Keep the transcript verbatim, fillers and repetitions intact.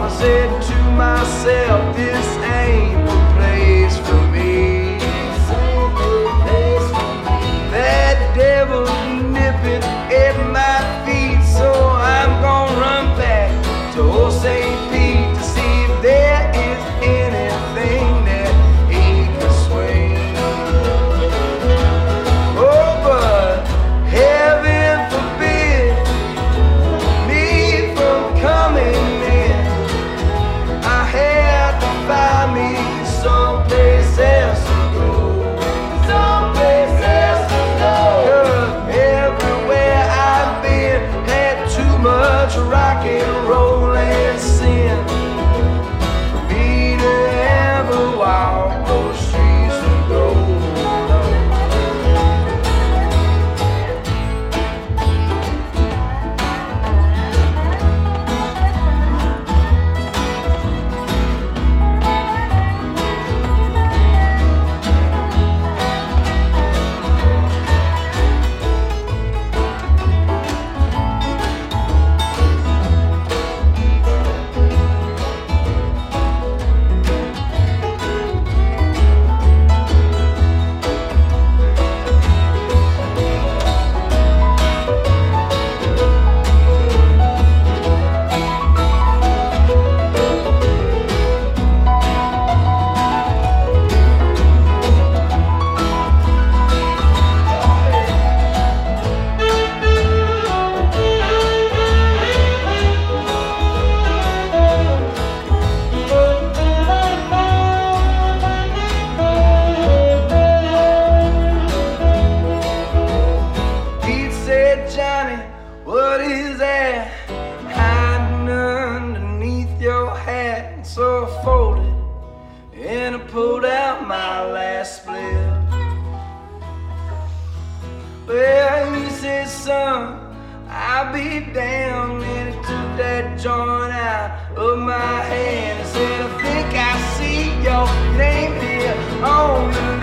I said to myself, this ain't the place for me. That devil's nipping at my feet, so I'm gonna run back to old Saint Pete to see if there is anything that he can swing. Oh, but heaven forbid me from coming in. I had to find me someplace else to go. Someplace else to go. 'Cause everywhere I've been had too much rock and roll and sin for me to ever walk those streets of gold. Johnny, what is that hiding underneath your hat? So I folded and I pulled out my last split. Well, he said, son, I'll be damned. And he took that joint out of my hand and said, I think I see your name here on the